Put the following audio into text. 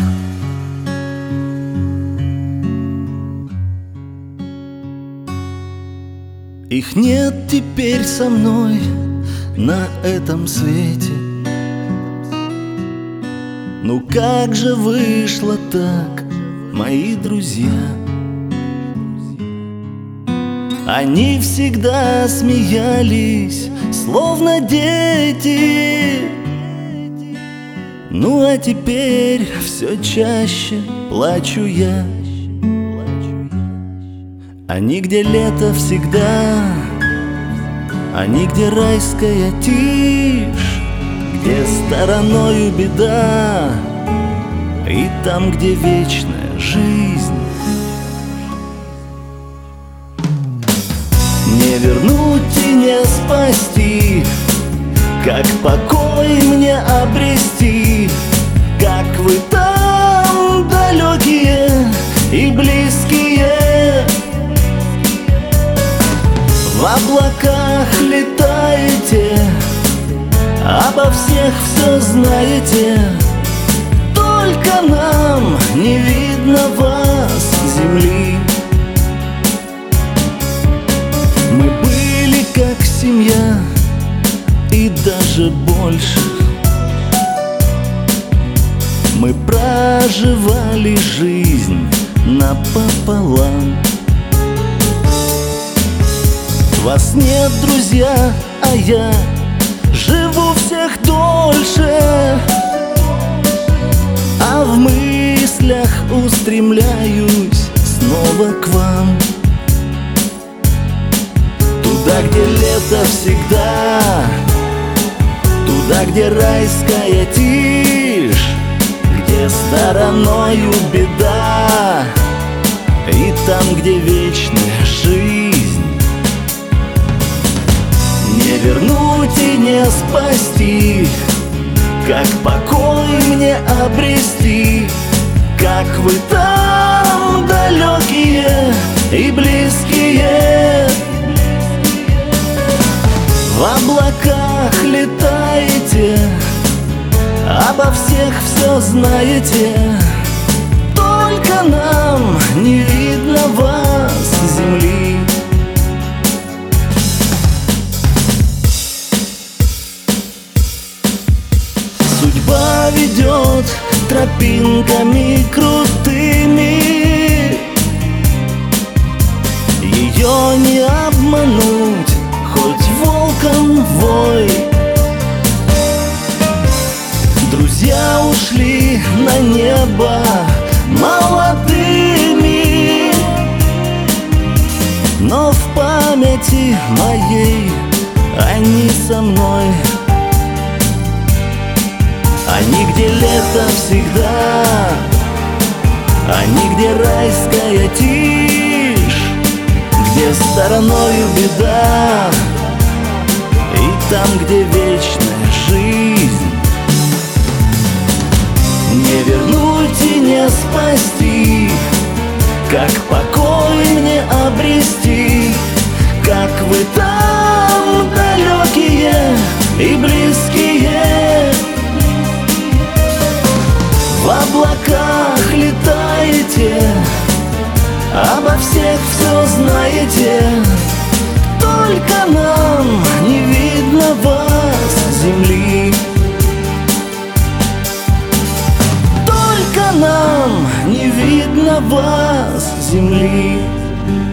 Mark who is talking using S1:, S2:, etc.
S1: Их нет теперь со мной на этом свете. Ну как же вышло так, мои друзья? Они всегда смеялись, словно дети. Ну а теперь все чаще плачу я. Они, где лето всегда, они, где райская тишь, где стороною беда, и там, где вечная жизнь. Не вернуть и не спасти, как покой мне обрести, как вы там далекие и близкие. В облаках летаете, обо всех все знаете, только нам не видно вас, земли. Мы были как семья и даже больше. Мы проживали жизнь напополам. Вас нет, друзья, а я живу всех дольше, а в мыслях устремляюсь снова к вам. Туда, где лето всегда, туда, где райская тишь, где стороною беда, и там, где вечная жизнь. Не вернуть и не спасти, как покой мне обрести, как вы там далекие и близкие. В облаках летаете, обо всех все знаете, только нам не видно вас, земли. Судьба ведет тропинками крутыми, ее не обмануть, хоть волком вой. Друзья ушли на небо молодыми, но в памяти моей они со мной. Они, где лето всегда, они, где райская тишь, где стороною беда, и там, где вечная жизнь. Не вернуть и не спасти, как покой мне обрести, как вы там далекие и близкие. В облаках летаете, обо всех все знаете, только нам не видно вас, земли. Только нам не видно вас, земли.